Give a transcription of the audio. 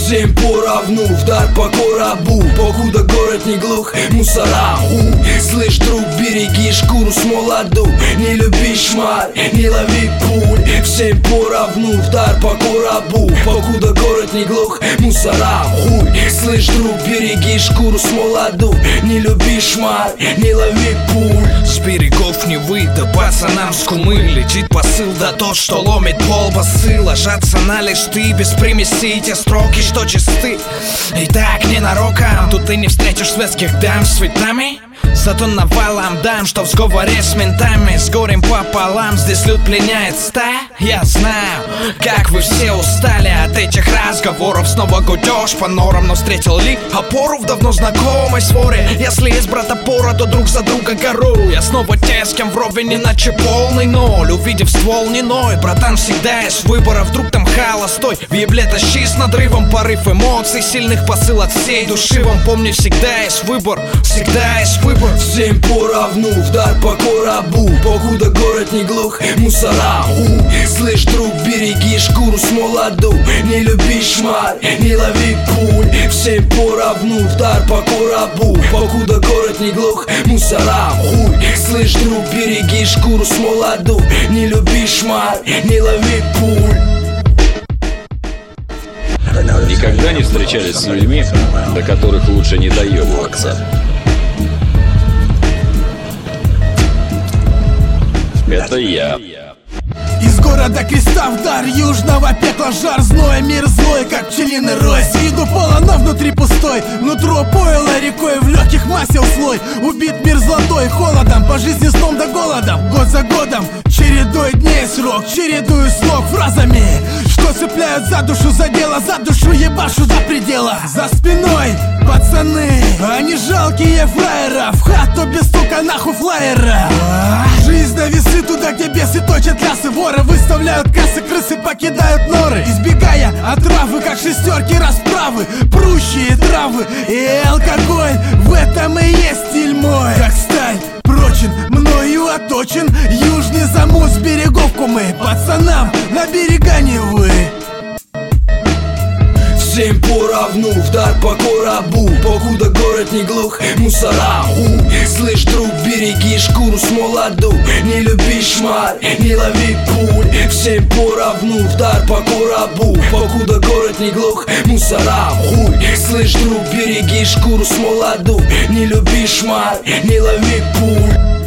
Всем поровну, вдар по коробу, покуда город не глух, мусора хуй. Слышь, друг, береги шкуру с молоду, не люби шмаль, не лови пуль. Всем поровну, вдар по коробу, покуда город не глух, мусора хуй. Слышь, друг, береги шкуру с молоду, не люби шмаль, не лови пуль. С берегов Невы да пацанам с Кумы летит посыл, да то, что ломит пол басы. Ложатся на листы без примесей те строки, что чисты. И так ненароком тут ты не встретишь светских дам с цветами, зато навалом дам, что в сговоре с ментами. С горем пополам здесь люд пленяет стая. Я знаю, как вы все устали от этих разговоров. Снова гудешь по норам, но встретил ли опору в давно знакомой своре? Если есть брат опора, то друг за друга гору. Я снова те, с кем вровень, иначе полный ноль. Увидев ствол не ной, братан, всегда есть выбор. А вдруг там холостой, в ебле тащи с надрывом. Порыв эмоций, сильных посыл от всей души вам. Помни, всегда есть выбор, всегда есть выбор. Всем поровну, вдар по коробу, покуда город не глух, мусора хуй. Слышь, друг, береги шкуру с молоду, не люби шмаль, не лови пуль. Всем поровну, вдар по коробу, покуда город не глух, мусора хуй. Слышь, друг, береги шкуру с молоду, не люби шмаль, не лови пуль. Никогда не встречались с людьми, до которых лучше не доебываться. Это я. Из города креста в дар, южного пекла жар, злой мир злой, как пчелиный рой. С виду полон, но внутри пустой, внутро пойло рекой, в легких масел слой. Убит мир золотой холодом, по жизни сном да голодом. Год за годом, чередой дней срок, чередую слог фразами, что цепляют за душу, за дело, за душу ебашу до предела. За спиной пацаны, они жалкие фраера, в хату без стука нахуй флайера. Жизнь на весы туда, где бесы точат лясы, воры выставляют кассы, крысы покидают норы, избегая отравы, как шестерки расправы, прущие травы и алкоголь. В этом и есть стиль мой, как сталь прочен, мною оточен. Южный замут с берегов Кумы, пацанам на берега Невы. Всем поровну, вдар по коробу, покуда город не глух, мусора хуй. Слышь, друг, береги шкуру с молоду, не люби шмаль, не лови пуль. Всем поровну, вдар по коробу, покуда город не глух, мусора хуй. Слышь, друг, береги шкуру с молоду, не люби шмаль, не лови пуль.